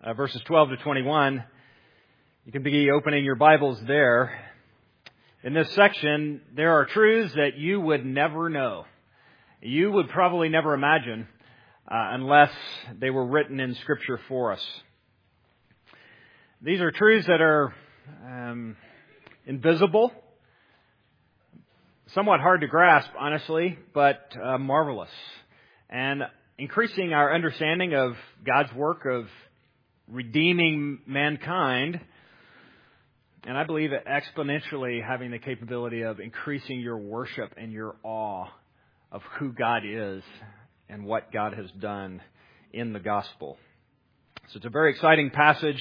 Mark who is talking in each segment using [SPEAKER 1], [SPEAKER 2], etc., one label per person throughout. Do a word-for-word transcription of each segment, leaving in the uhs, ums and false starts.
[SPEAKER 1] uh, verses twelve to twenty-one. You can be opening your Bibles there. In this section, there are truths that you would never know. You would probably never imagine uh, unless they were written in Scripture for us. These are truths that are um, invisible, somewhat hard to grasp, honestly, but uh, marvelous, and increasing our understanding of God's work of redeeming mankind, and I believe exponentially having the capability of increasing your worship and your awe of who God is and what God has done in the gospel. So it's a very exciting passage,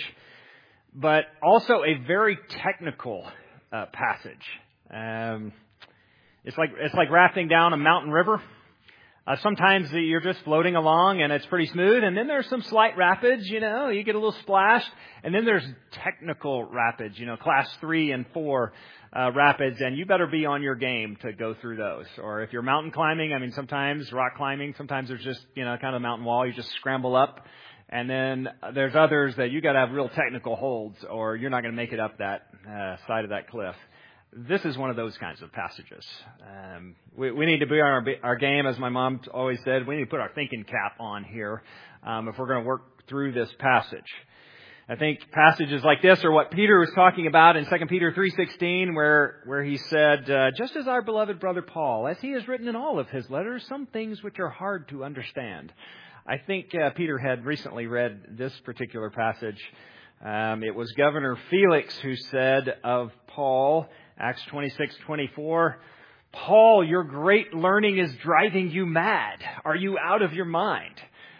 [SPEAKER 1] but also a very technical uh, passage. Um, it's like it's like rafting down a mountain river. Uh, sometimes you're just floating along and it's pretty smooth, and then there's some slight rapids, you know, you get a little splashed, and then there's technical rapids, you know, class three and four uh, rapids, and you better be on your game to go through those. Or if you're mountain climbing, I mean, sometimes rock climbing, sometimes there's just, you know, kind of a mountain wall, you just scramble up, and then there's others that you got to have real technical holds, or you're not going to make it up that uh, side of that cliff. This is one of those kinds of passages. Um, we, we need to be on our, our game, as my mom always said. We need to put our thinking cap on here um, if we're going to work through this passage. I think passages like this are what Peter was talking about in Second Peter three sixteen, where where he said, uh, just as our beloved brother Paul, as he has written in all of his letters, some things which are hard to understand. I think uh, Peter had recently read this particular passage. Um, it was Governor Felix who said of Paul, Acts twenty-six twenty-four, Paul, your great learning is driving you mad. Are you out of your mind?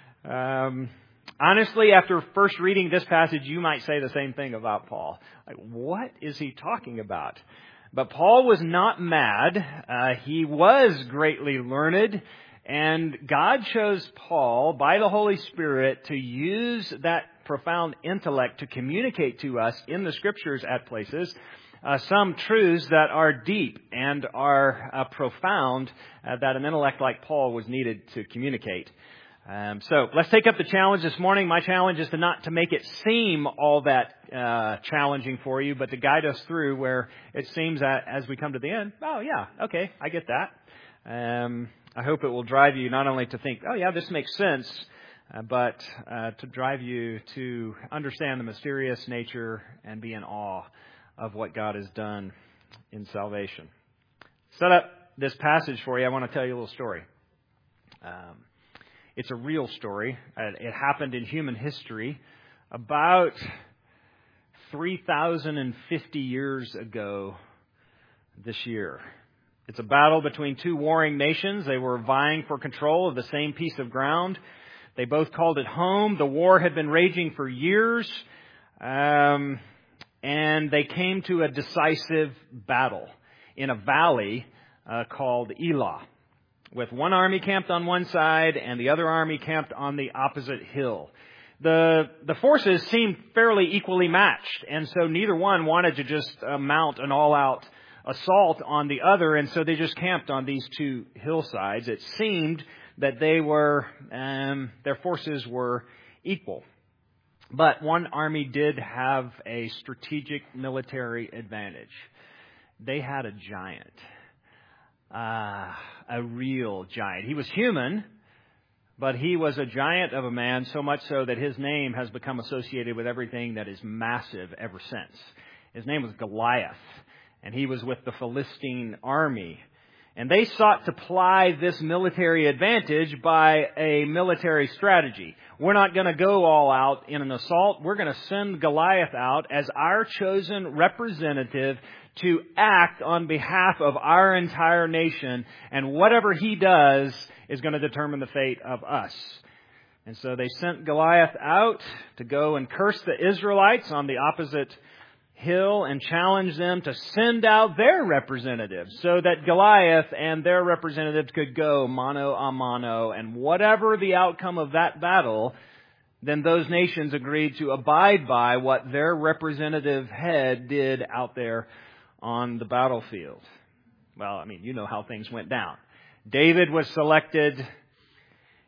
[SPEAKER 1] Um, honestly, after first reading this passage, you might say the same thing about Paul. Like, what is he talking about? But Paul was not mad. Uh, he was greatly learned. And God chose Paul by the Holy Spirit to use that profound intellect to communicate to us in the Scriptures at places Uh, some truths that are deep and are uh, profound uh, that an intellect like Paul was needed to communicate. Um, so let's take up the challenge this morning. My challenge is to not to make it seem all that uh, challenging for you, but to guide us through where it seems that as we come to the end, oh yeah, okay, I get that. Um, I hope it will drive you not only to think, oh yeah, this makes sense, uh, but uh, to drive you to understand the mysterious nature and be in awe of what God has done in salvation. Set up this passage for you. I want to tell you a little story. Um, it's a real story. It happened in human history about three thousand fifty years ago this year. It's a battle between two warring nations. They were vying for control of the same piece of ground. They both called it home. The war had been raging for years. Um... And they came to a decisive battle in a valley uh, called Elah, with one army camped on one side and the other army camped on the opposite hill. The the forces seemed fairly equally matched, and so neither one wanted to just uh, mount an all-out assault on the other, and so they just camped on these two hillsides. It seemed that they were um, their forces were equal. But one army did have a strategic military advantage. They had a giant, uh, a real giant. He was human, but he was a giant of a man, so much so that his name has become associated with everything that is massive ever since. His name was Goliath, and he was with the Philistine army. And they sought to ply this military advantage by a military strategy. We're not going to go all out in an assault. We're going to send Goliath out as our chosen representative to act on behalf of our entire nation. And whatever he does is going to determine the fate of us. And so they sent Goliath out to go and curse the Israelites on the opposite hill and challenge them to send out their representatives so that Goliath and their representatives could go mano a mano. And whatever the outcome of that battle, then those nations agreed to abide by what their representative head did out there on the battlefield. Well, I mean, you know how things went down. David was selected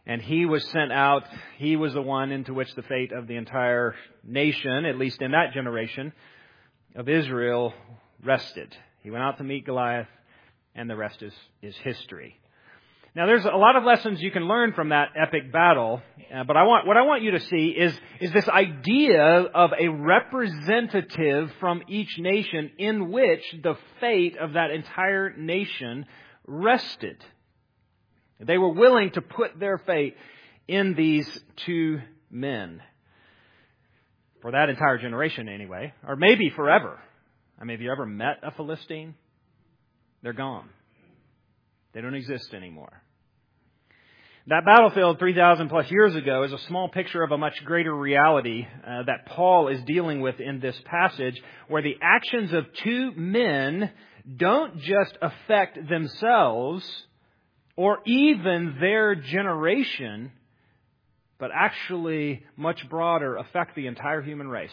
[SPEAKER 1] And he was sent out. He was the one into which the fate of the entire nation, at least in that generation of Israel, rested. He went out to meet Goliath, and the rest is, is history. Now, there's a lot of lessons you can learn from that epic battle, uh, but I want what I want you to see is, is this idea of a representative from each nation in which the fate of that entire nation rested. They were willing to put their fate in these two men. For that entire generation, anyway. Or maybe forever. I mean, have you ever met a Philistine? They're gone. They don't exist anymore. That battlefield three thousand plus years ago is a small picture of a much greater reality uh, that Paul is dealing with in this passage, where the actions of two men don't just affect themselves or even their generation, but actually much broader affect the entire human race.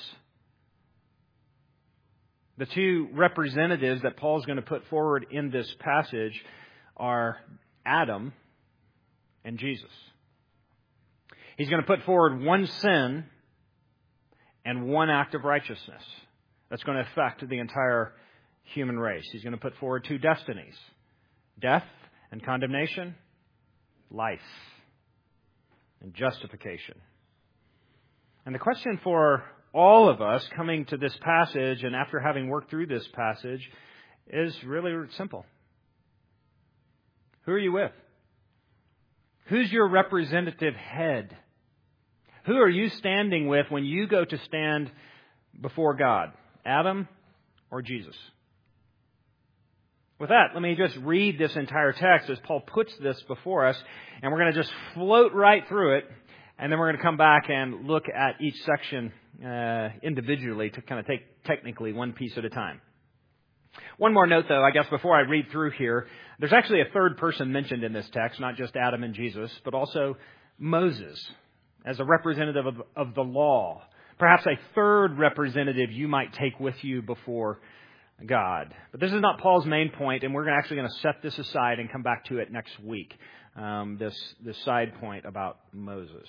[SPEAKER 1] The two representatives that Paul's going to put forward in this passage are Adam and Jesus. He's going to put forward one sin and one act of righteousness that's going to affect the entire human race. He's going to put forward two destinies: death and condemnation, life and justification. And the question for all of us coming to this passage and after having worked through this passage is really simple. Who are you with? Who's your representative head? Who are you standing with when you go to stand before God? Adam or Jesus? With that, let me just read this entire text as Paul puts this before us, and we're going to just float right through it, and then we're going to come back and look at each section uh, individually to kind of take technically one piece at a time. One more note, though, I guess, before I read through here. There's actually a third person mentioned in this text, not just Adam and Jesus, but also Moses as a representative of, of the law. Perhaps a third representative you might take with you before God. But this is not Paul's main point, and we're actually going to set this aside and come back to it next week, um, this, this side point about Moses.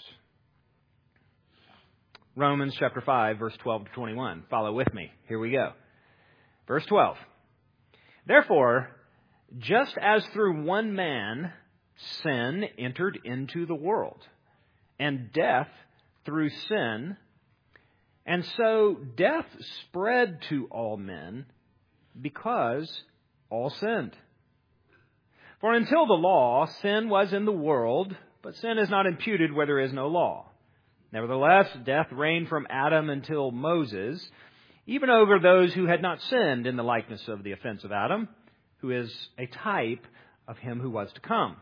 [SPEAKER 1] Romans chapter five, verse twelve to twenty-one. Follow with me. Here we go. Verse twelve. Therefore, just as through one man sin entered into the world, and death through sin, and so death spread to all men because all sinned. For until the law, sin was in the world, but sin is not imputed where there is no law. Nevertheless, death reigned from Adam until Moses, even over those who had not sinned in the likeness of the offense of Adam, who is a type of him who was to come.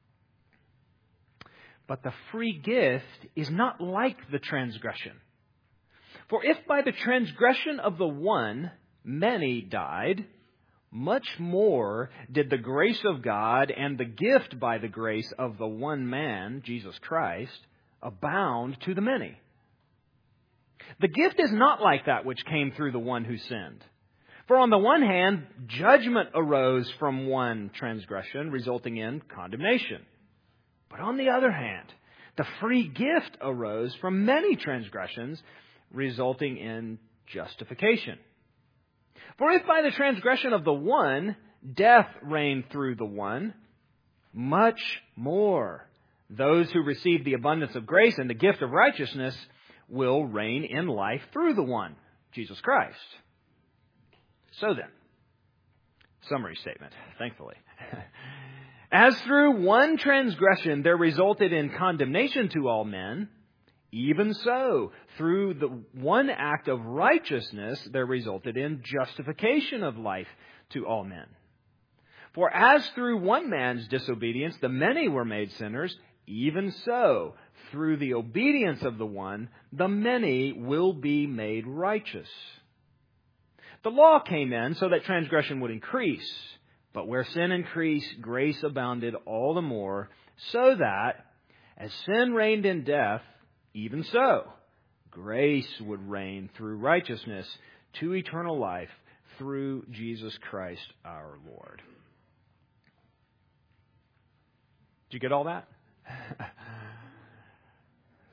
[SPEAKER 1] But the free gift is not like the transgression. For if by the transgression of the one many died, much more did the grace of God and the gift by the grace of the one man, Jesus Christ, abound to the many. The gift is not like that which came through the one who sinned. For on the one hand, judgment arose from one transgression, resulting in condemnation. But on the other hand, the free gift arose from many transgressions, resulting in justification. For if by the transgression of the one, death reigned through the one, much more those who receive the abundance of grace and the gift of righteousness will reign in life through the one, Jesus Christ. So then, summary statement, thankfully. As through one transgression there resulted in condemnation to all men, even so, through the one act of righteousness there resulted in justification of life to all men. For as through one man's disobedience the many were made sinners, even so, through the obedience of the one, the many will be made righteous. The law came in so that transgression would increase. But where sin increased, grace abounded all the more, so that, as sin reigned in death, even so, grace would reign through righteousness to eternal life through Jesus Christ our Lord. Did you get all that?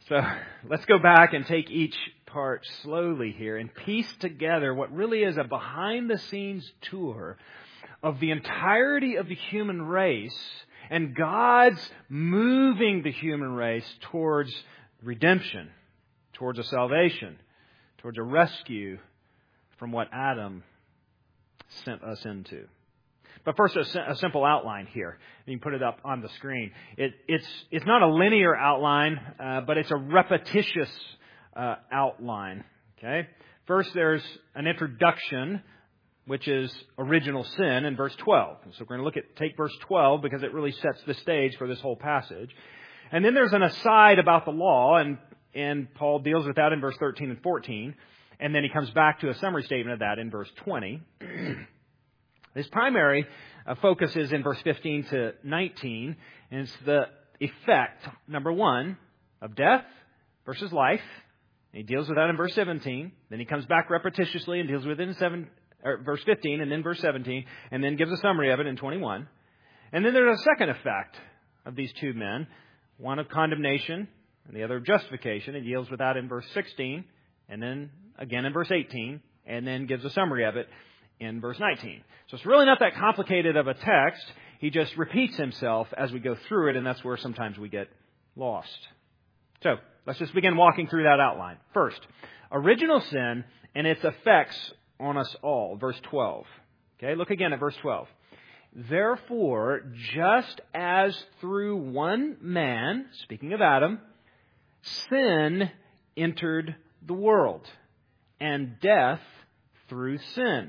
[SPEAKER 1] So let's go back and take each part slowly here and piece together what really is a behind-the-scenes tour of the entirety of the human race and God's moving the human race towards redemption, towards a salvation, towards a rescue from what Adam sent us into. But first, a, a simple outline here. You can put it up on the screen. It, it's it's not a linear outline, uh, but it's a repetitious uh, outline. Okay. First, there's an introduction, which is original sin in verse twelve. So we're going to look at take verse twelve because it really sets the stage for this whole passage. And then there's an aside about the law, and and Paul deals with that in verse thirteen and fourteen. And then he comes back to a summary statement of that in verse twenty. His primary uh, focus is in verse fifteen to nineteen, and it's the effect, number one, of death versus life. And he deals with that in verse seventeen. Then he comes back repetitiously and deals with it in seven, or verse fifteen and then verse seventeen, and then gives a summary of it in twenty-one. And then there's a second effect of these two men, one of condemnation and the other of justification. He deals with that in verse sixteen, and then again in verse eighteen, and then gives a summary of it in verse nineteen. So it's really not that complicated of a text. He just repeats himself as we go through it, and that's where sometimes we get lost. So let's just begin walking through that outline. First, original sin and its effects on us all. Verse twelve. Okay, look again at verse twelve. Therefore, just as through one man, speaking of Adam, sin entered the world, and death through sin.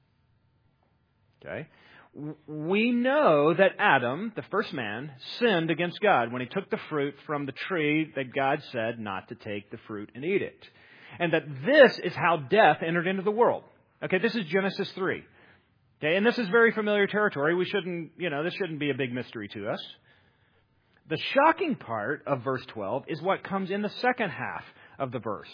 [SPEAKER 1] Okay. We know that Adam, the first man, sinned against God when he took the fruit from the tree that God said not to take the fruit and eat it. And that this is how death entered into the world. Okay, this is Genesis three. Okay, and this is very familiar territory. We shouldn't, you know, this shouldn't be a big mystery to us. The shocking part of verse twelve is what comes in the second half of the verse.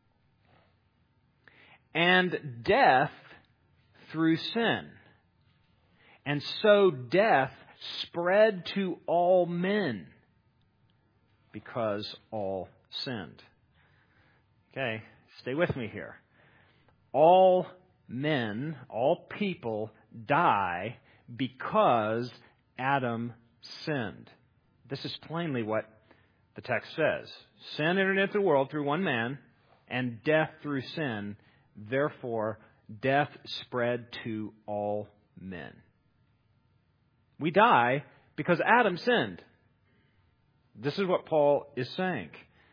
[SPEAKER 1] And death through sin. And so death spread to all men because all sinned. Okay, stay with me here. All men, all people die because Adam sinned. This is plainly what the text says. Sin entered into the world through one man, and death through sin. Therefore, death spread to all men. We die because Adam sinned. This is what Paul is saying.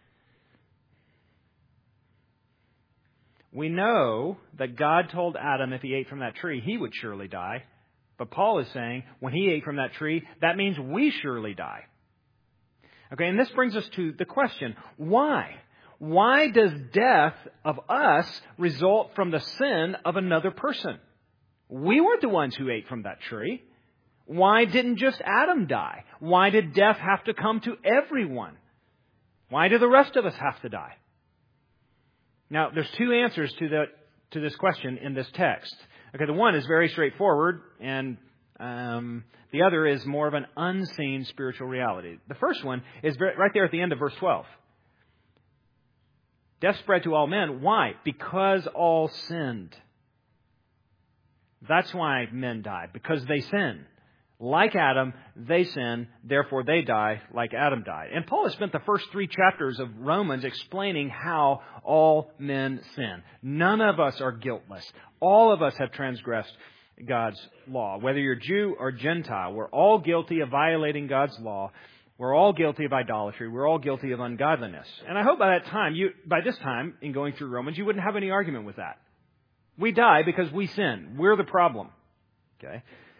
[SPEAKER 1] We know that God told Adam if he ate from that tree, he would surely die. But Paul is saying when he ate from that tree, that means we surely die. Okay, and this brings us to the question, why? Why does death of us result from the sin of another person? We weren't the ones who ate from that tree. Why didn't just Adam die? Why did death have to come to everyone? Why do the rest of us have to die? Now, there's two answers to the to this question in this text. Okay, the one is very straightforward, and um, the other is more of an unseen spiritual reality. The first one is very, right there at the end of verse twelve. Death spread to all men. Why? Because all sinned. That's why men die, because they sin. Like Adam, they sin, therefore they die like Adam died. And Paul has spent the first three chapters of Romans explaining how all men sin. None of us are guiltless. All of us have transgressed God's law. Whether you're Jew or Gentile, we're all guilty of violating God's law. We're all guilty of idolatry. We're all guilty of ungodliness. And I hope by that time, you, by this time, in going through Romans, you wouldn't have any argument with that. We die because we sin. We're the problem. Okay?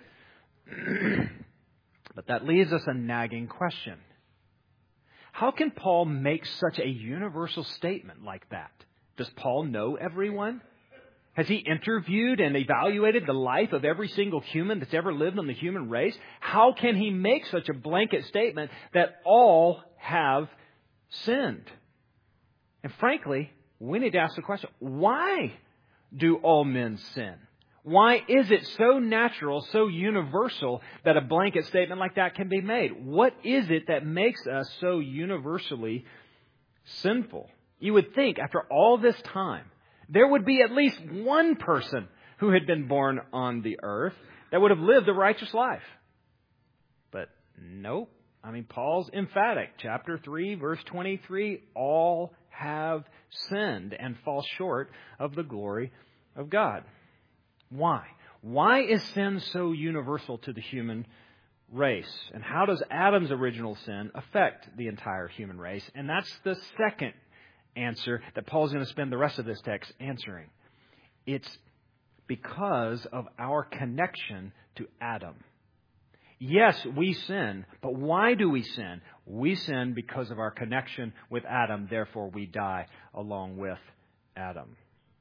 [SPEAKER 1] But that leaves us a nagging question. How can Paul make such a universal statement like that? Does Paul know everyone? Has he interviewed and evaluated the life of every single human that's ever lived on the human race? How can he make such a blanket statement that all have sinned? And frankly, we need to ask the question, why do all men sin? Why is it so natural, so universal, that a blanket statement like that can be made? What is it that makes us so universally sinful. You would think after all this time, there would be at least one person who had been born on the earth that would have lived a righteous life. But nope. I mean, Paul's emphatic. Chapter three, verse twenty-three, all have sinned and fall short of the glory of God. Why? Why is sin so universal to the human race? And how does Adam's original sin affect the entire human race? And that's the second answer that Paul's going to spend the rest of this text answering. It's because of our connection to Adam. Yes, we sin, but why do we sin? We sin because of our connection with Adam, therefore we die along with Adam.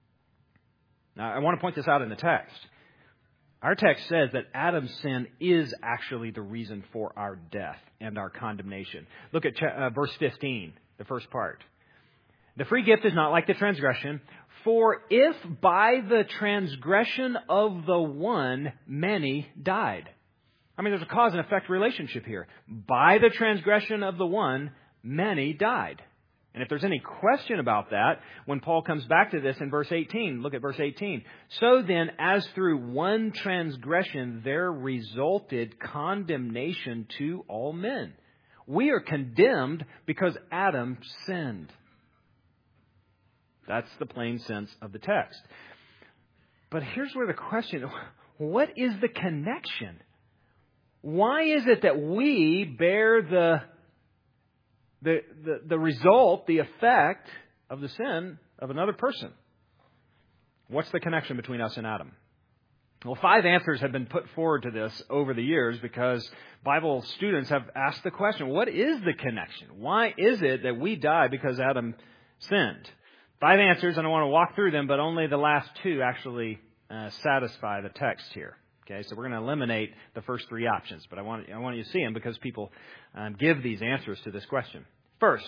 [SPEAKER 1] Now, I want to point this out in the text. Our text says that Adam's sin is actually the reason for our death and our condemnation. Look at uh, verse fifteen, the first part. The free gift is not like the transgression, for if by the transgression of the one many died. I mean, there's a cause and effect relationship here. By the transgression of the one, many died. And if there's any question about that, when Paul comes back to this in verse eighteen, look at verse eighteen. So then, as through one transgression there resulted condemnation to all men. We are condemned because Adam sinned. That's the plain sense of the text. But here's where the question, what is the connection? Why is it that we bear the, the, the, the result, the effect of the sin of another person? What's the connection between us and Adam? Well, five answers have been put forward to this over the years because Bible students have asked the question, what is the connection? Why is it that we die because Adam sinned? Five answers, and I want to walk through them, but only the last two actually uh, satisfy the text here. Okay, so we're going to eliminate the first three options, but I want I want you to see them because people um, give these answers to this question. First,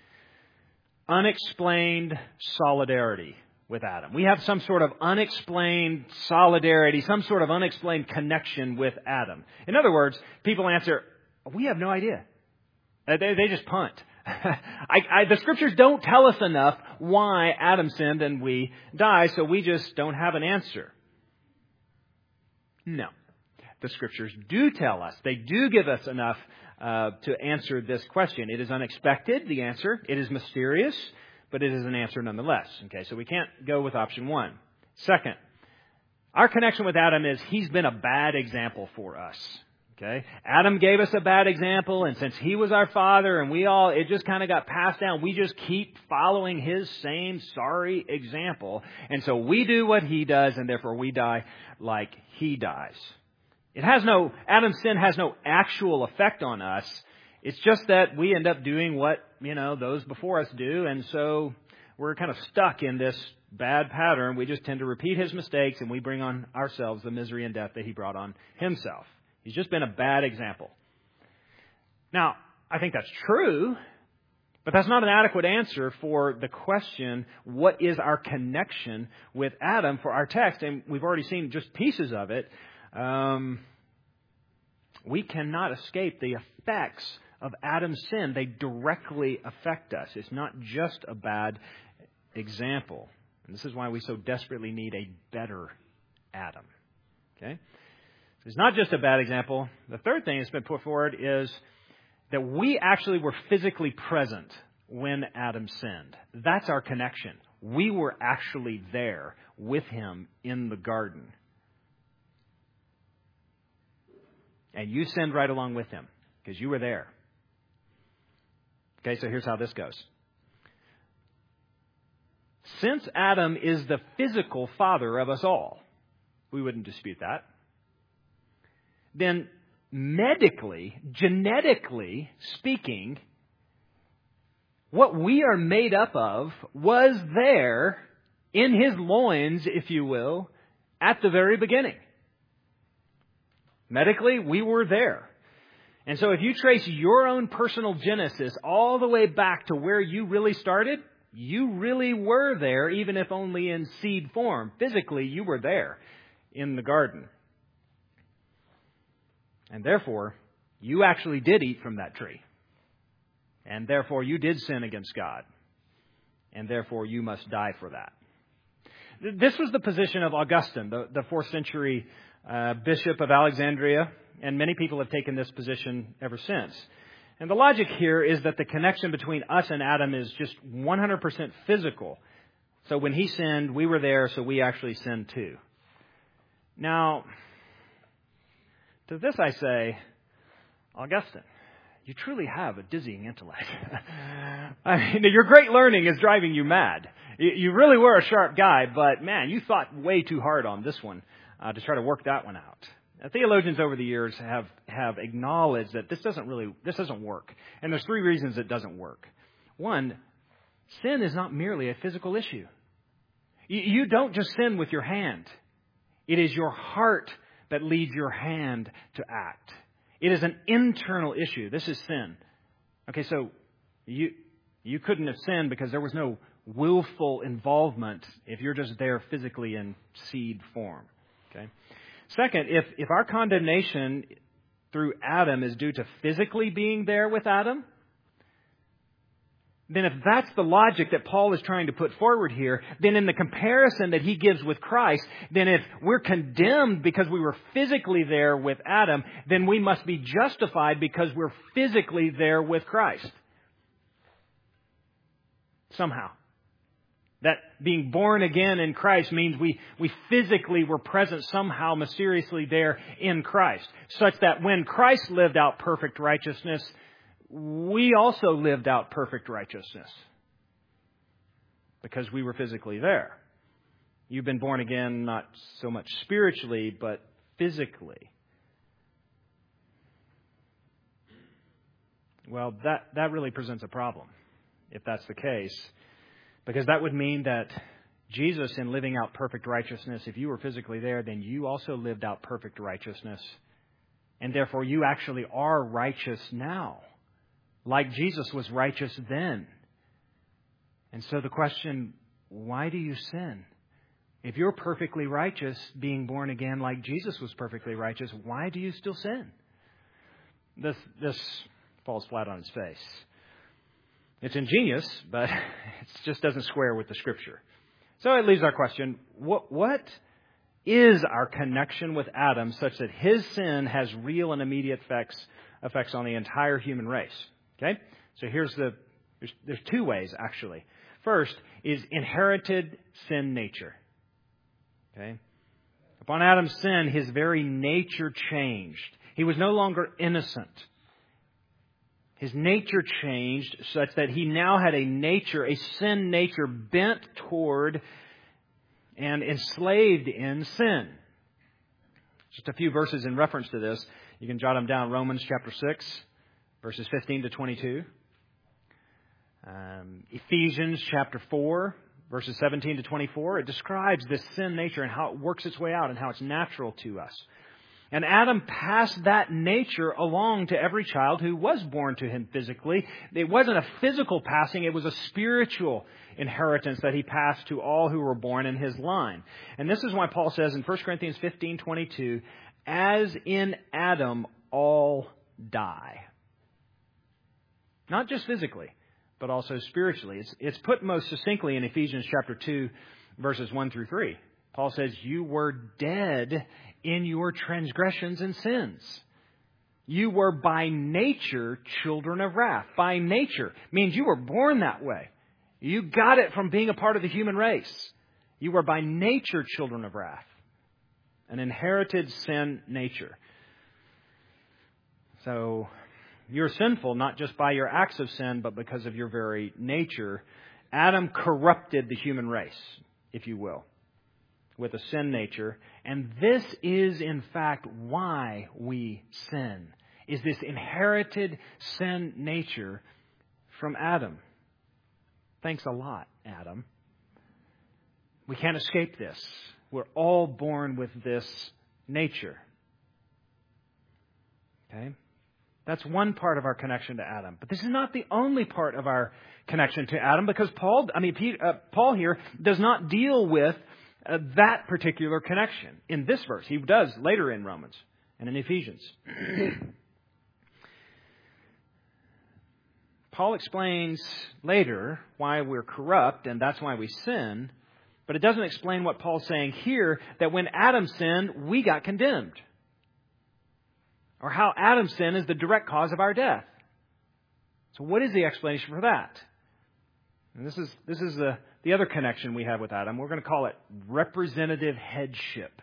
[SPEAKER 1] unexplained solidarity with Adam. We have some sort of unexplained solidarity, some sort of unexplained connection with Adam. In other words, people answer, we have no idea. Uh, they, they just punt. I, I, the Scriptures don't tell us enough why Adam sinned and we die, so we just don't have an answer. No. The Scriptures do tell us. They do give us enough uh, to answer this question. It is unexpected, the answer. It is mysterious, but it is an answer nonetheless. Okay, so we can't go with option one. Second, our connection with Adam is he's been a bad example for us. Okay, Adam gave us a bad example, and since he was our father and we all, it just kind of got passed down. We just keep following his same sorry example. And so we do what he does, and therefore we die like he dies. It has no, Adam's sin has no actual effect on us. It's just that we end up doing what, you know, those before us do. And so we're kind of stuck in this bad pattern. We just tend to repeat his mistakes, and we bring on ourselves the misery and death that he brought on himself. He's just been a bad example. Now, I think that's true, but that's not an adequate answer for the question, what is our connection with Adam for our text? And we've already seen just pieces of it. Um, we cannot escape the effects of Adam's sin. They directly affect us. It's not just a bad example. And this is why we so desperately need a better Adam. Okay? It's not just a bad example. The third thing that's been put forward is that we actually were physically present when Adam sinned. That's our connection. We were actually there with him in the garden. And you sinned right along with him because you were there. Okay, so here's how this goes. Since Adam is the physical father of us all, we wouldn't dispute that. Then medically, genetically speaking, what we are made up of was there in his loins, if you will, at the very beginning. Medically, we were there. And so if you trace your own personal genesis all the way back to where you really started, you really were there, even if only in seed form. Physically, you were there in the garden. And therefore, you actually did eat from that tree. And therefore, you did sin against God. and therefore you must die for that. This was the position of Augustine, the, the fourth century uh, bishop of Alexandria, and many people have taken this position ever since. And the logic here is that the connection between us and Adam is just one hundred percent physical. So when he sinned, we were there, so we actually sinned too. Now, to this I say, Augustine, you truly have a dizzying intellect. I mean, your great learning is driving you mad. You really were a sharp guy, but man, you thought way too hard on this one uh, to try to work that one out. Now, theologians over the years have, have acknowledged that this doesn't really, this doesn't work. And there's three reasons it doesn't work. One, sin is not merely a physical issue. You, you don't just sin with your hand. It is your heart that leads your hand to act. It is an internal issue. This is sin. Okay, so you you couldn't have sinned because there was no willful involvement if you're just there physically in seed form. Okay. Second, if, if our condemnation through Adam is due to physically being there with Adam, then if that's the logic that Paul is trying to put forward here, then in the comparison that he gives with Christ, then if we're condemned because we were physically there with Adam, then we must be justified because we're physically there with Christ. Somehow. That being born again in Christ means we, we physically were present somehow mysteriously there in Christ. Such that when Christ lived out perfect righteousness, we also lived out perfect righteousness. Because we were physically there. You've been born again not so much spiritually, but physically. Well, that, that really presents a problem, if that's the case. Because that would mean that Jesus, in living out perfect righteousness, if you were physically there, then you also lived out perfect righteousness. And therefore, you actually are righteous now, like Jesus was righteous then. And so the question, why do you sin? If you're perfectly righteous, being born again like Jesus was perfectly righteous, why do you still sin? This, this falls flat on its face. It's ingenious, but it just doesn't square with the Scripture. So it leaves our question, what, what is our connection with Adam such that his sin has real and immediate effects, effects on the entire human race? Okay? So here's the, there's, there's two ways, actually. First is inherited sin nature. Okay? Upon Adam's sin, his very nature changed. He was no longer innocent. His nature changed such that he now had a nature, a sin nature bent toward and enslaved in sin. Just a few verses in reference to this. You can jot them down. Romans chapter six, verses fifteen to twenty-two. Um, Ephesians chapter four, verses seventeen to twenty-four. It describes this sin nature and how it works its way out and how it's natural to us. And Adam passed that nature along to every child who was born to him physically. It wasn't a physical passing, it was a spiritual inheritance that he passed to all who were born in his line. And this is why Paul says in First Corinthians fifteen twenty-two, as in Adam all die. Not just physically, but also spiritually. It's, it's put most succinctly in Ephesians chapter two, verses one through three. Paul says, you were dead in your transgressions and sins. You were by nature children of wrath. By nature means you were born that way. You got it from being a part of the human race. You were by nature children of wrath. An inherited sin nature. So you're sinful not just by your acts of sin, but because of your very nature. Adam corrupted the human race, if you will, with a sin nature. And this is, in fact, why we sin, is this inherited sin nature from Adam. Thanks a lot, Adam. We can't escape this. We're all born with this nature. Okay? That's one part of our connection to Adam. But this is not the only part of our connection to Adam, because Paul, I mean, Pete, uh, Paul here does not deal with Uh, that particular connection in this verse. He does later in Romans and in Ephesians. Paul explains later why we're corrupt, and that's why we sin. But it doesn't explain what Paul's saying here, that when Adam sinned, we got condemned. Or how Adam's sin is the direct cause of our death. So what is the explanation for that? And this is this is the, the other connection we have with Adam. We're going to call it representative headship.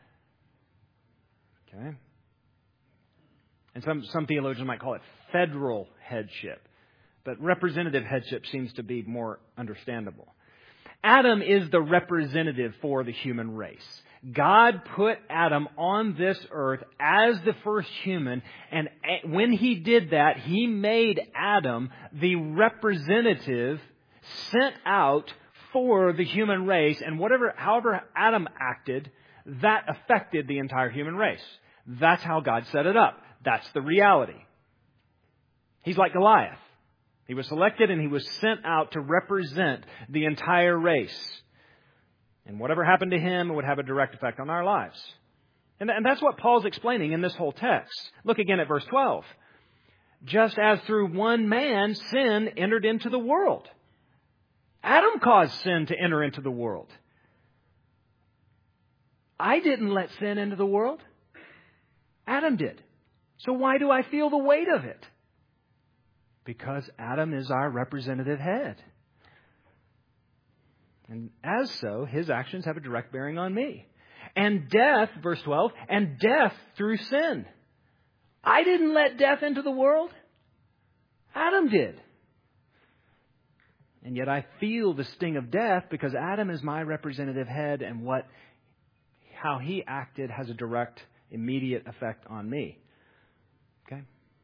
[SPEAKER 1] Okay? And some, some theologians might call it federal headship. But representative headship seems to be more understandable. Adam is the representative for the human race. God put Adam on this earth as the first human, and when He did that, He made Adam the representative sent out for the human race, and whatever, however Adam acted, that affected the entire human race. That's how God set it up. That's the reality. He's like Goliath. He was selected and he was sent out to represent the entire race. And whatever happened to him would have a direct effect on our lives. And, th- and that's what Paul's explaining in this whole text. Look again at verse twelve. Just as through one man sin entered into the world. Adam caused sin to enter into the world. I didn't let sin into the world. Adam did. So why do I feel the weight of it? Because Adam is our representative head. And as so, his actions have a direct bearing on me. And death, verse twelve, and death through sin. I didn't let death into the world. Adam did. And yet I feel the sting of death because Adam is my representative head, and what, how he acted has a direct, immediate effect on me. Okay?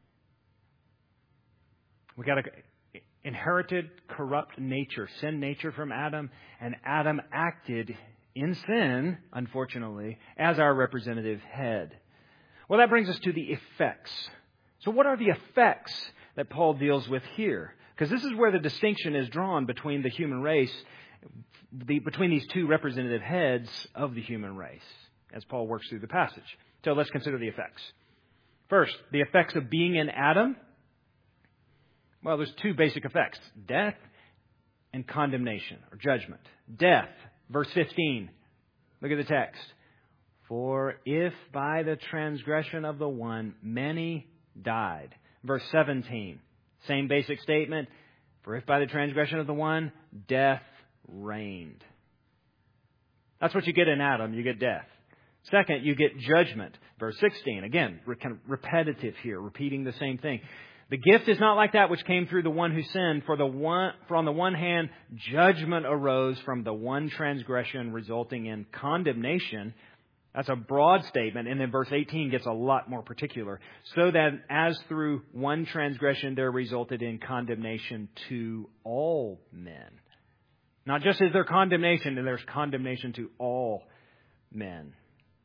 [SPEAKER 1] We got a inherited corrupt nature, sin nature from Adam, and Adam acted in sin, unfortunately, as our representative head. Well, that brings us to the effects. So what are the effects that Paul deals with here? Because this is where the distinction is drawn between the human race, the, between these two representative heads of the human race, as Paul works through the passage. So let's consider the effects. First, the effects of being in Adam. Well, there's two basic effects. Death and condemnation or judgment. Death, verse fifteen. Look at the text. For if by the transgression of the one many died. Verse seventeen. Same basic statement. For if by the transgression of the one death reigned. That's what you get in Adam. You get death. Second, you get judgment. Verse sixteen. Again, kind of repetitive here, repeating the same thing. The gift is not like that which came through the one who sinned. For the one, for on the one hand, judgment arose from the one transgression, resulting in condemnation. That's a broad statement. And then verse eighteen gets a lot more particular. So that as through one transgression there resulted in condemnation to all men. Not just is there condemnation, and there's condemnation to all men.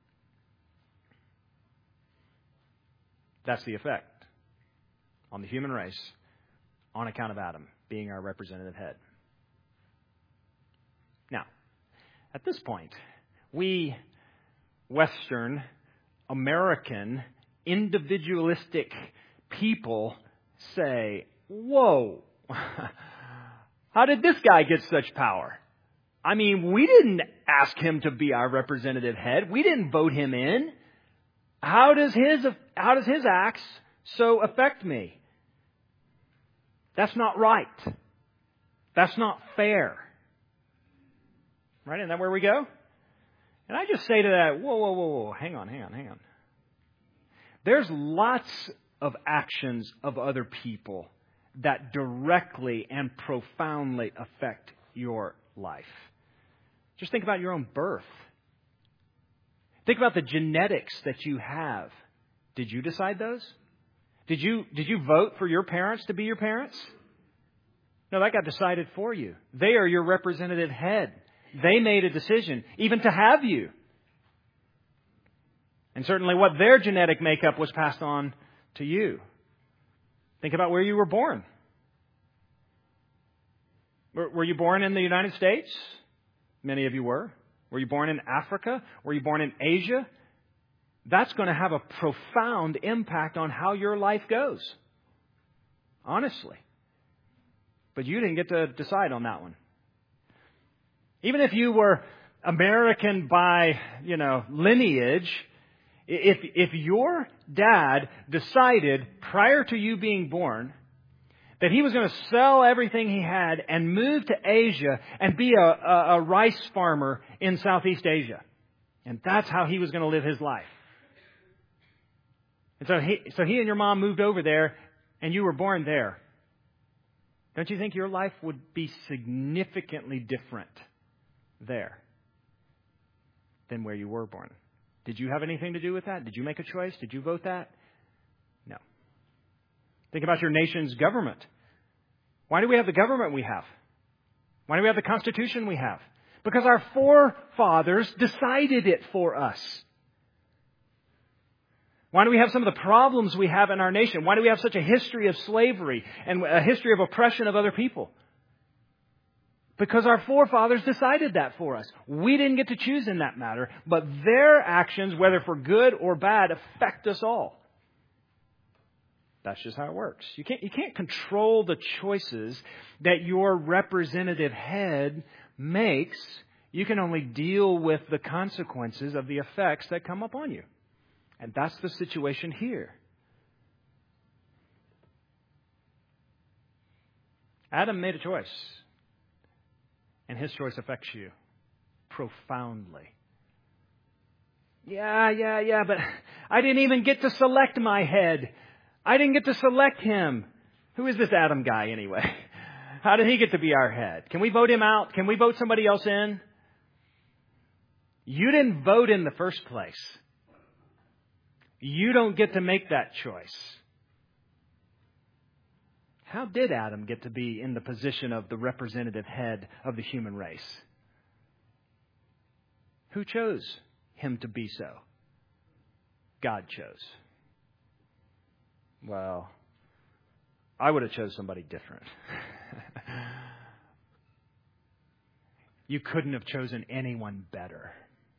[SPEAKER 1] That's the effect on the human race on account of Adam being our representative head. Now, at this point, we Western, American, individualistic people say, whoa, how did this guy get such power? I mean, we didn't ask him to be our representative head. We didn't vote him in. How does his, how does his acts so affect me? That's not right. That's not fair. Right? Isn't that where we go? And I just say to that, whoa, whoa, whoa, whoa, hang on, hang on, hang on. There's lots of actions of other people that directly and profoundly affect your life. Just think about your own birth. Think about the genetics that you have. Did you decide those? Did you did you vote for your parents to be your parents? No, that got decided for you. They are your representative head. They made a decision, even to have you. And certainly what their genetic makeup was passed on to you. Think about where you were born. Were, were you born in the United States? Many of you were. Were you born in Africa? Were you born in Asia? That's going to have a profound impact on how your life goes. Honestly. But you didn't get to decide on that one. Even if you were American by, you know, lineage, if if your dad decided prior to you being born that he was going to sell everything he had and move to Asia and be a, a, a rice farmer in Southeast Asia, and that's how he was going to live his life. And so he, so he and your mom moved over there, and you were born there. Don't you think your life would be significantly different there than where you were born? Did you have anything to do with that? Did you make a choice? Did you vote that? No. Think about your nation's government. Why do we have the government we have? Why do we have the Constitution we have? Because our forefathers decided it for us. Why do we have some of the problems we have in our nation? Why do we have such a history of slavery and a history of oppression of other people? Because our forefathers decided that for us. We didn't get to choose in that matter, but their actions, whether for good or bad, affect us all. That's just how it works. You can't, you can't control the choices that your representative head makes. You can only deal with the consequences of the effects that come upon you. And that's the situation here. Adam made a choice. And his choice affects you profoundly. Yeah, yeah, yeah, but I didn't even get to select my head. I didn't get to select him. Who is this Adam guy anyway? How did he get to be our head? Can we vote him out? Can we vote somebody else in? You didn't vote in the first place. You don't get to make that choice. How did Adam get to be in the position of the representative head of the human race? Who chose him to be so? God chose. Well, I would have chose somebody different. You couldn't have chosen anyone better.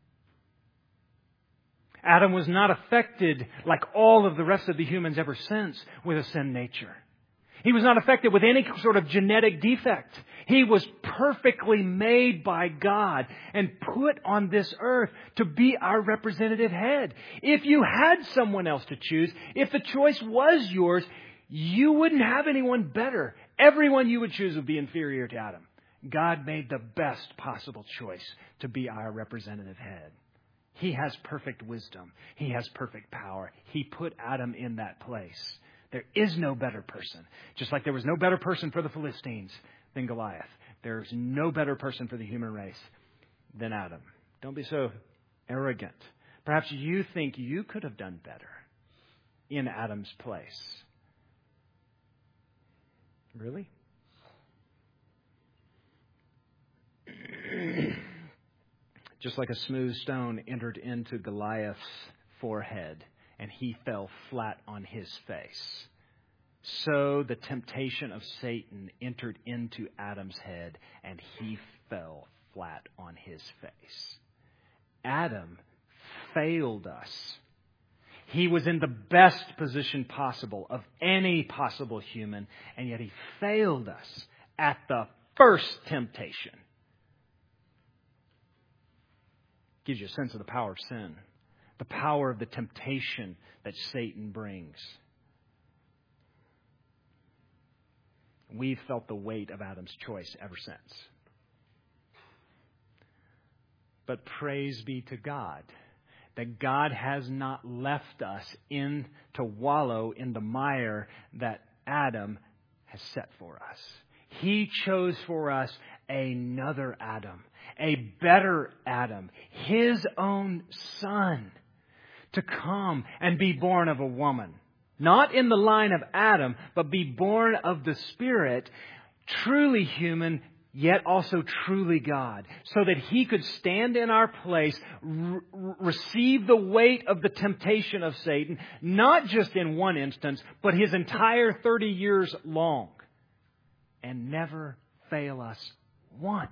[SPEAKER 1] Adam was not affected like all of the rest of the humans ever since with a sin nature. He was not affected with any sort of genetic defect. He was perfectly made by God and put on this earth to be our representative head. If you had someone else to choose, if the choice was yours, you wouldn't have anyone better. Everyone you would choose would be inferior to Adam. God made the best possible choice to be our representative head. He has perfect wisdom. He has perfect power. He put Adam in that place. There is no better person. Just like there was no better person for the Philistines than Goliath. There's no better person for the human race than Adam. Don't be so arrogant. Perhaps you think you could have done better in Adam's place. Really? Just like a smooth stone entered into Goliath's forehead, and he fell flat on his face, so the temptation of Satan entered into Adam's head, and he fell flat on his face. Adam failed us. He was in the best position possible of any possible human, and yet he failed us at the first temptation. Gives you a sense of the power of sin, the power of the temptation that Satan brings. We've felt the weight of Adam's choice ever since. But praise be to God that God has not left us in to wallow in the mire that Adam has set for us. He chose for us another Adam, a better Adam, His own Son, to come and be born of a woman. Not in the line of Adam, but be born of the Spirit, truly human, yet also truly God, so that He could stand in our place, re- receive the weight of the temptation of Satan, not just in one instance, but His entire thirty years long, and never fail us once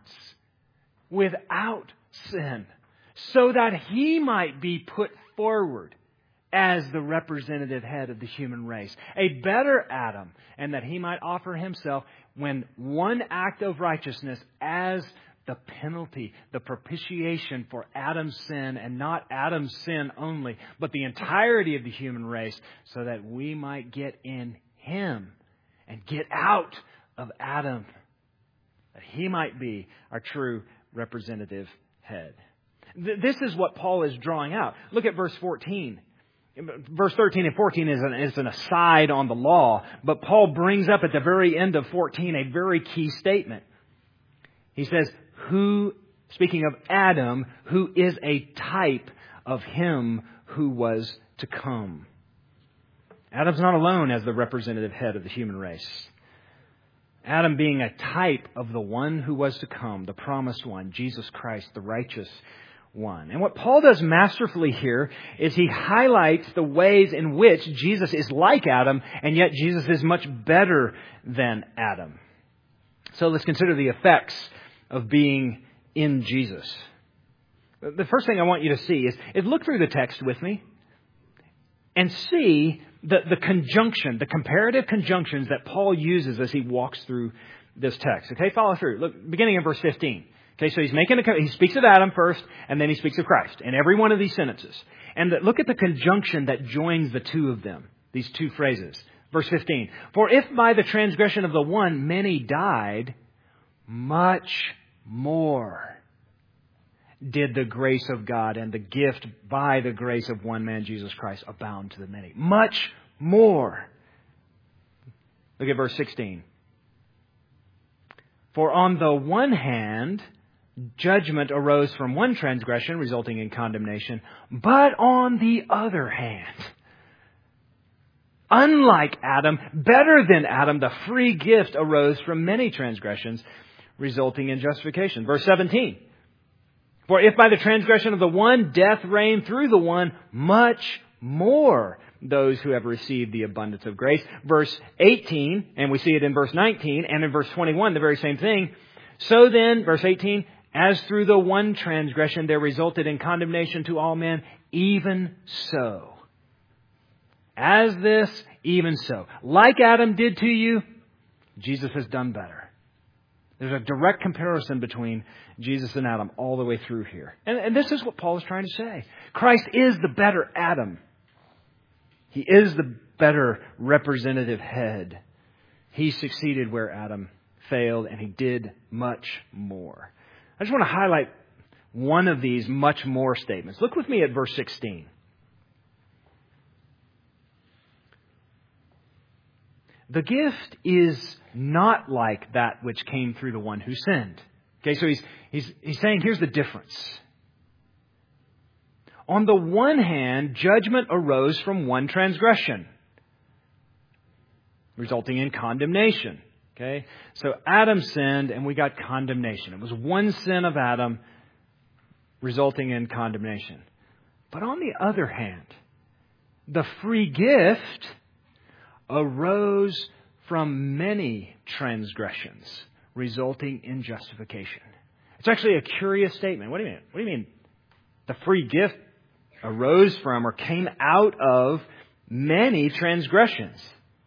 [SPEAKER 1] without sin, so that He might be put forward as the representative head of the human race. A better Adam, and that He might offer Himself when one act of righteousness as the penalty, the propitiation for Adam's sin, and not Adam's sin only, but the entirety of the human race, so that we might get in Him and get out of Adam, that He might be our true representative head. This is what Paul is drawing out. Look at verse fourteen. Verse thirteen and fourteen is an, is an aside on the law, but Paul brings up at the very end of fourteen a very key statement. He says, who, speaking of Adam, who is a type of Him who was to come. Adam's not alone as the representative head of the human race. Adam being a type of the one who was to come, the promised one, Jesus Christ, the righteous one. And what Paul does masterfully here is he highlights the ways in which Jesus is like Adam, and yet Jesus is much better than Adam. So let's consider the effects of being in Jesus. The first thing I want you to see is, is look through the text with me and see the, the conjunction, the comparative conjunctions that Paul uses as he walks through this text. Okay, follow through. Look, beginning in verse fifteen. Okay, so he's making a, he speaks of Adam first, and then he speaks of Christ in every one of these sentences. And the, look at the conjunction that joins the two of them, these two phrases. Verse fifteen. For if by the transgression of the one many died, much more did the grace of God and the gift by the grace of one man, Jesus Christ, abound to the many. Much more. Look at verse sixteen. For on the one hand, judgment arose from one transgression, resulting in condemnation. But on the other hand, unlike Adam, better than Adam, the free gift arose from many transgressions, resulting in justification. Verse seventeen. For if by the transgression of the one death reigned through the one, much more those who have received the abundance of grace. Verse eighteen, and we see it in verse nineteen, and in verse twenty-one, the very same thing. So then, verse eighteen, as through the one transgression there resulted in condemnation to all men, even so. As this, even so. Like Adam did to you, Jesus has done better. There's a direct comparison between Jesus and Adam all the way through here. And, and this is what Paul is trying to say. Christ is the better Adam. He is the better representative head. He succeeded where Adam failed, and He did much more. I just want to highlight one of these much more statements. Look with me at verse sixteen. The gift is not like that which came through the one who sinned. Okay, so he's, he's, he's saying here's the difference. On the one hand, judgment arose from one transgression, resulting in condemnation. Okay, so Adam sinned and we got condemnation. It was one sin of Adam resulting in condemnation. But on the other hand, the free gift arose from many transgressions, resulting in justification. It's actually a curious statement. What do you mean? What do you mean? The free gift arose from or came out of many transgressions.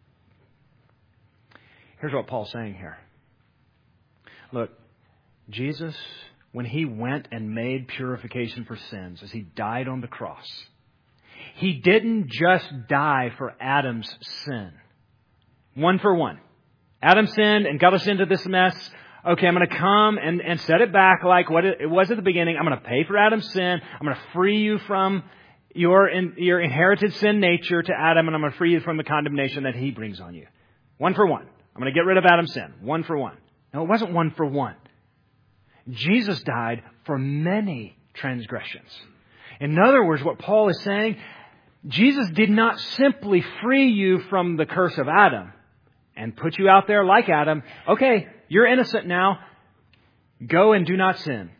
[SPEAKER 1] Here's what Paul's saying here. Look, Jesus, when He went and made purification for sins, as He died on the cross, He didn't just die for Adam's sin. One for one. Adam sinned and got us into this mess. Okay, I'm going to come and, and set it back like what it was at the beginning. I'm going to pay for Adam's sin. I'm going to free you from your, in, your inherited sin nature to Adam, and I'm going to free you from the condemnation that he brings on you. One for one. I'm going to get rid of Adam's sin. One for one. No, it wasn't one for one. Jesus died for many transgressions. In other words, what Paul is saying, Jesus did not simply free you from the curse of Adam and put you out there like Adam. Okay, you're innocent now. Go and do not sin.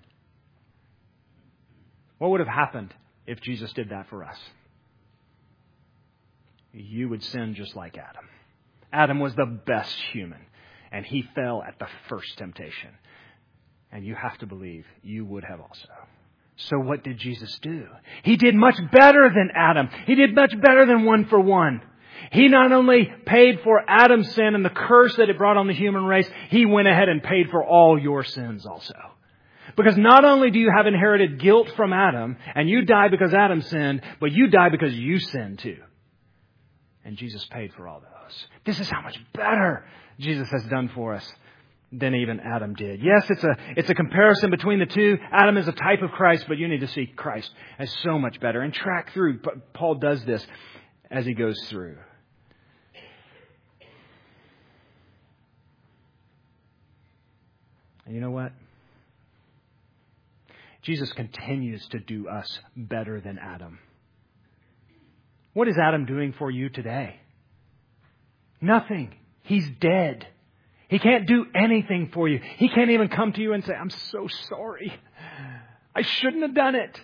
[SPEAKER 1] What would have happened if Jesus did that for us? You would sin just like Adam. Adam was the best human, and he fell at the first temptation. And you have to believe you would have also.
[SPEAKER 2] So what did Jesus do? He did much better than Adam. He did much better than one for one. He not only paid for Adam's sin and the curse that it brought on the human race, He went ahead and paid for all your sins also. Because not only do you have inherited guilt from Adam, and you die because Adam sinned, but you die because you sinned too. And Jesus paid for all those. This is how much better Jesus has done for us than even Adam did. Yes, it's a it's a comparison between the two. Adam is a type of Christ, but you need to see Christ as so much better and track through. Paul does this as he goes through. And you know what? Jesus continues to do us better than Adam. What is Adam doing for you today? Nothing. He's dead. He can't do anything for you. He can't even come to you and say, I'm so sorry. I shouldn't have done it.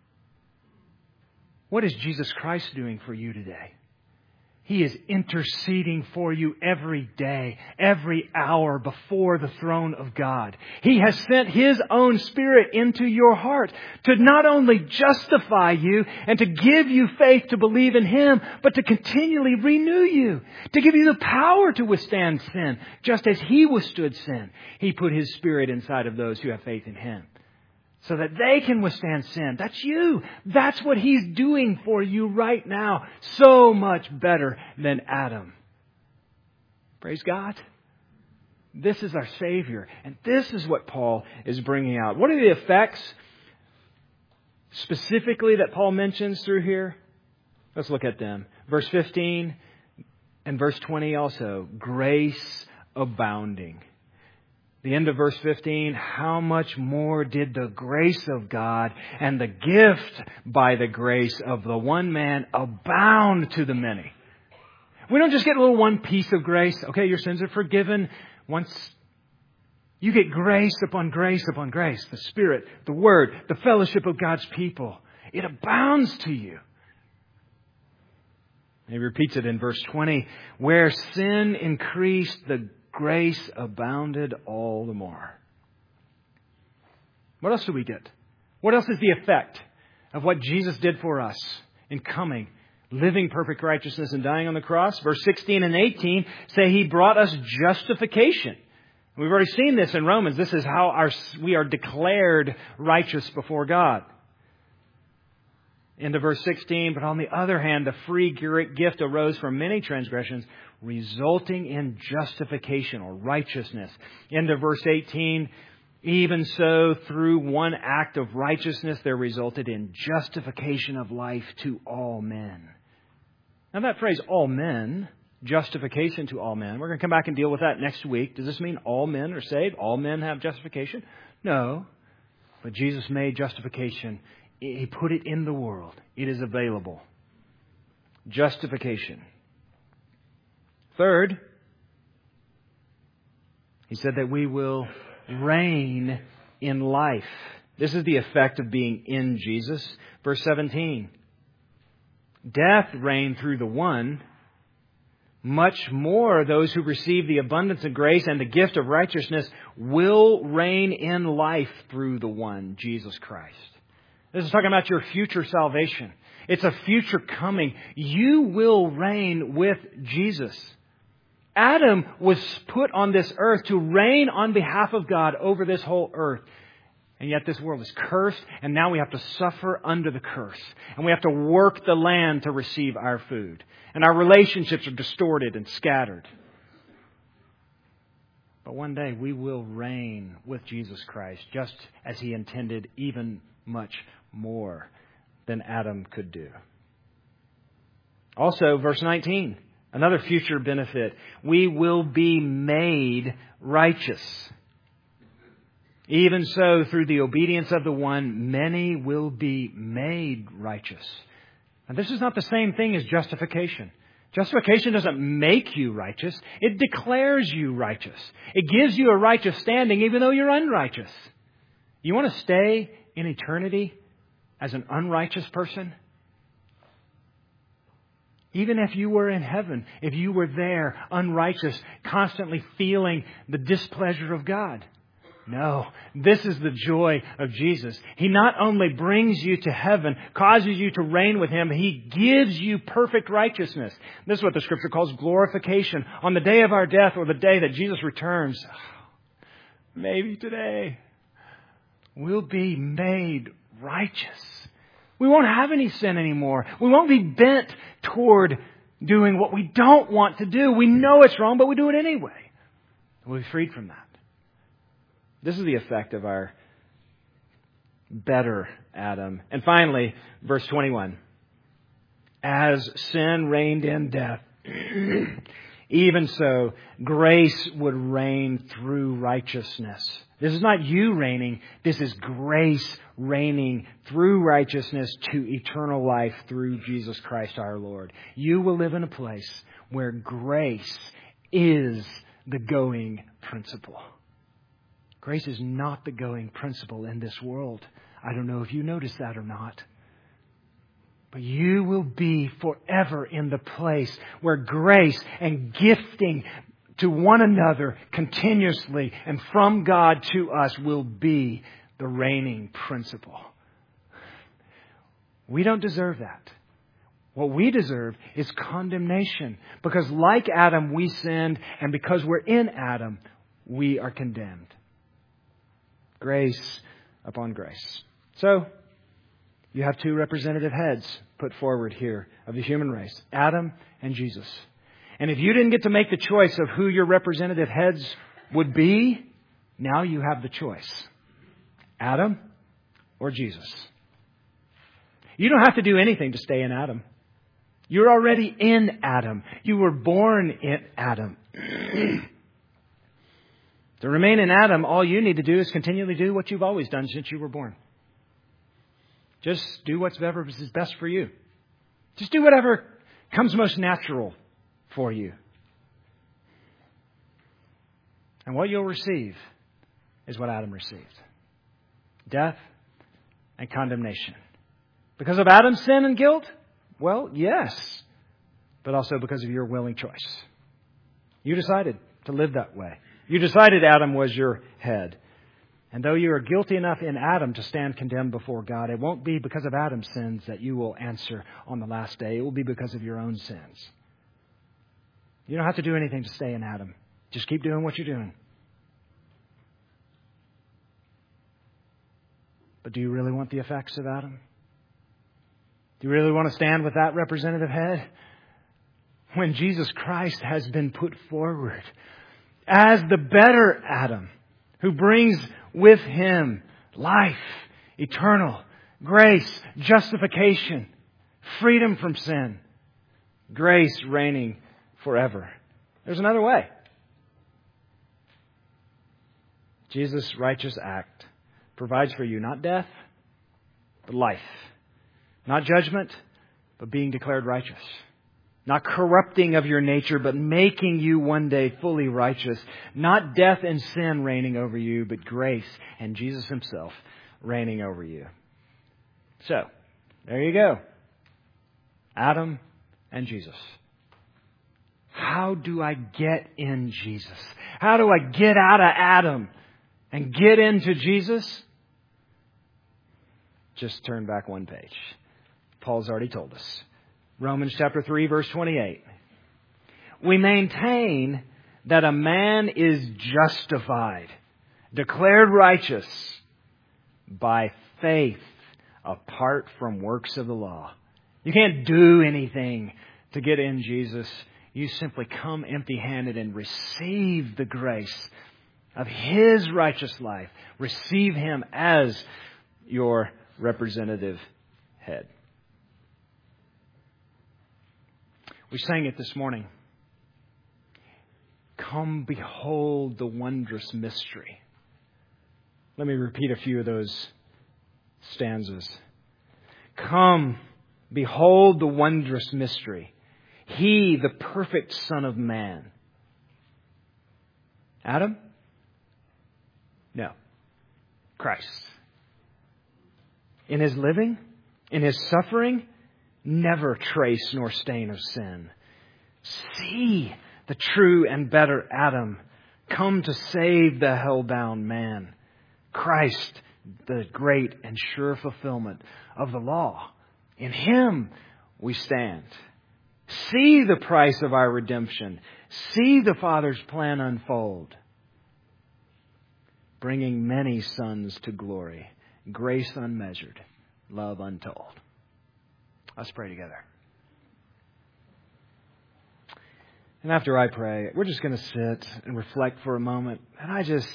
[SPEAKER 2] What is Jesus Christ doing for you today? He is interceding for you every day, every hour before the throne of God. He has sent His own Spirit into your heart to not only justify you and to give you faith to believe in Him, but to continually renew you, to give you the power to withstand sin, just as He withstood sin. He put His Spirit inside of those who have faith in Him, so that they can withstand sin. That's you. That's what He's doing for you right now. So much better than Adam. Praise God. This is our Savior. And this is what Paul is bringing out. What are the effects specifically that Paul mentions through here? Let's look at them. Verse fifteen and verse twenty also. Grace abounding. The end of verse fifteen, how much more did the grace of God and the gift by the grace of the one man abound to the many? We don't just get a little one piece of grace. Okay, your sins are forgiven. Once you get grace upon grace upon grace, the Spirit, the Word, the fellowship of God's people, it abounds to you. He repeats it in verse twenty, where sin increased, the grace abounded all the more. What else do we get? What else is the effect of what Jesus did for us in coming, living perfect righteousness and dying on the cross? Verse sixteen and eighteen say He brought us justification. We've already seen this in Romans. This is how our, we are declared righteous before God. Into verse sixteen, but on the other hand, the free gift arose from many transgressions, resulting in justification or righteousness. Into verse eighteen, even so, through one act of righteousness, there resulted in justification of life to all men. Now that phrase, all men, justification to all men, we're going to come back and deal with that next week. Does this mean all men are saved? All men have justification? No. But Jesus made justification. He put it in the world. It is available. Justification. Third, He said that we will reign in life. This is the effect of being in Jesus. Verse seventeen. Death reigned through the one. Much more those who receive the abundance of grace and the gift of righteousness will reign in life through the one, Jesus Christ. This is talking about your future salvation. It's a future coming. You will reign with Jesus. Adam was put on this earth to reign on behalf of God over this whole earth. And yet this world is cursed, and now we have to suffer under the curse. And we have to work the land to receive our food. And our relationships are distorted and scattered. But one day we will reign with Jesus Christ, just as He intended, even much more than Adam could do. Also, verse nineteen, another future benefit. We will be made righteous. Even so, through the obedience of the one, many will be made righteous. And this is not the same thing as justification. Justification doesn't make you righteous. It declares you righteous. It gives you a righteous standing even though you're unrighteous. You want to stay in eternity as an unrighteous person? Even if you were in heaven, if you were there unrighteous, constantly feeling the displeasure of God, No, this is the joy of Jesus. He not only brings you to heaven, causes you to reign with Him, He gives you perfect righteousness. This is what the Scripture calls glorification. On the day of our death or the day that Jesus returns, maybe today, we'll be made righteous. We won't have any sin anymore. We won't be bent toward doing what we don't want to do. We know it's wrong, but we do it anyway. We'll be freed from that. This is the effect of our better Adam. And finally, verse twenty-one. As sin reigned in death, even so grace would reign through righteousness. This is not you reigning. This is grace reigning through righteousness to eternal life through Jesus Christ our Lord. You will live in a place where grace is the going principle. Grace is not the going principle in this world. I don't know if you notice that or not. But you will be forever in the place where grace and gifting to one another continuously and from God to us will be the reigning principle. We don't deserve that. What we deserve is condemnation. Because like Adam, we sinned, and because we're in Adam, we are condemned. Grace upon grace. So, you have two representative heads put forward here of the human race, Adam and Jesus. And if you didn't get to make the choice of who your representative heads would be, now you have the choice. Adam or Jesus. You don't have to do anything to stay in Adam. You're already in Adam. You were born in Adam. To remain in Adam, all you need to do is continually do what you've always done since you were born. Just do whatever is best for you. Just do whatever comes most natural for you. And what you'll receive is what Adam received. Death and condemnation. Because of Adam's sin and guilt? Well, yes. But also because of your willing choice. You decided to live that way. You decided Adam was your head. And though you are guilty enough in Adam to stand condemned before God, it won't be because of Adam's sins that you will answer on the last day. It will be because of your own sins. You don't have to do anything to stay in Adam. Just keep doing what you're doing. But do you really want the effects of Adam? Do you really want to stand with that representative head? When Jesus Christ has been put forward as the better Adam, who brings with Him life, eternal, grace, justification, freedom from sin, grace reigning forever. There's another way. Jesus' righteous act provides for you not death, but life. Not judgment, but being declared righteous. Not corrupting of your nature, but making you one day fully righteous. Not death and sin reigning over you, but grace and Jesus Himself reigning over you. So, there you go. Adam and Jesus. How do I get in Jesus? How do I get out of Adam and get into Jesus? Just turn back one page. Paul's already told us. Romans chapter three, verse twenty-eight. We maintain that a man is justified, declared righteous by faith apart from works of the law. You can't do anything to get in Jesus. You simply come empty-handed and receive the grace of His righteous life. Receive Him as your representative head. We sang it this morning. Come behold the wondrous mystery. Let me repeat a few of those stanzas. Come behold the wondrous mystery. He, the perfect Son of Man. Adam? No. Christ. In His living, in His suffering, never trace nor stain of sin. See the true and better Adam come to save the hell-bound man. Christ, the great and sure fulfillment of the law. In Him we stand. See the price of our redemption. See the Father's plan unfold, bringing many sons to glory, grace unmeasured, love untold. Let's pray together. And after I pray, we're just going to sit and reflect for a moment. And I just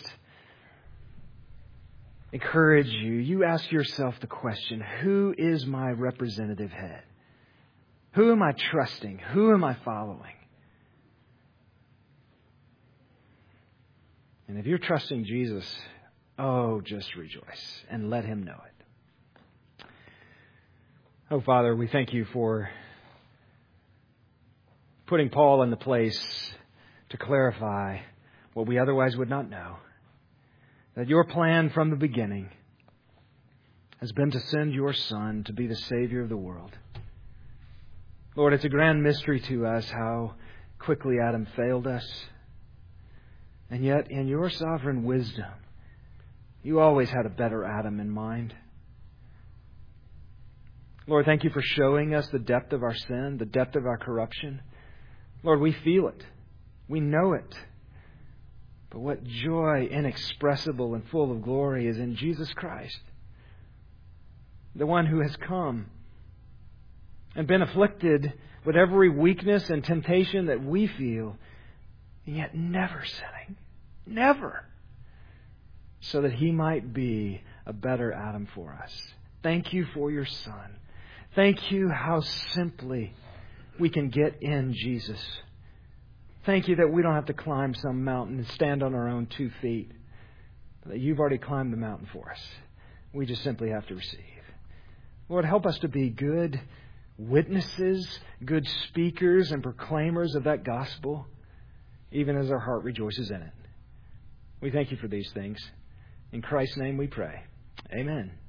[SPEAKER 2] encourage you, you ask yourself the question, who is my representative head? Who am I trusting? Who am I following? And if you're trusting Jesus, oh, just rejoice and let Him know it. Oh, Father, we thank You for putting Paul in the place to clarify what we otherwise would not know. That Your plan from the beginning has been to send Your Son to be the Savior of the world. Lord, it's a grand mystery to us how quickly Adam failed us. And yet, in Your sovereign wisdom, You always had a better Adam in mind. Lord, thank You for showing us the depth of our sin, the depth of our corruption. Lord, we feel it. We know it. But what joy inexpressible and full of glory is in Jesus Christ, the one who has come and been afflicted with every weakness and temptation that we feel, and yet never sinning. Never. So that He might be a better Adam for us. Thank You for Your Son. Thank You how simply we can get in Jesus. Thank You that we don't have to climb some mountain and stand on our own two feet. That You've already climbed the mountain for us. We just simply have to receive. Lord, help us to be good witnesses, good speakers and proclaimers of that gospel, even as our heart rejoices in it. We thank You for these things. In Christ's name we pray. Amen.